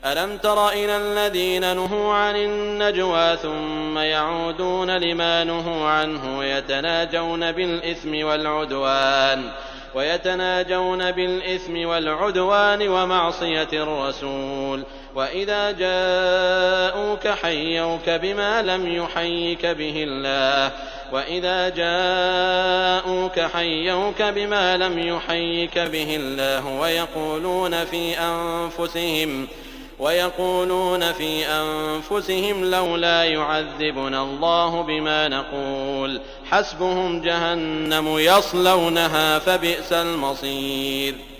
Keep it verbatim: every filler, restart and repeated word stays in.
ألم تر إلى الذين نهوا عن النجوى ثم يعودون لما نهوا عنه ويتناجون بالإثم والعدوان ويتناجون بالإثم والعدوان ومعصية الرسول وإذا جاءوك حيوك بما لم يحيك به الله وإذا جاءوك حيوك بما لم يحيك به الله ويقولون في أنفسهم ويقولون في أنفسهم لولا يعذبنا الله بما نقول حسبهم جهنم يصلونها فبئس المصير.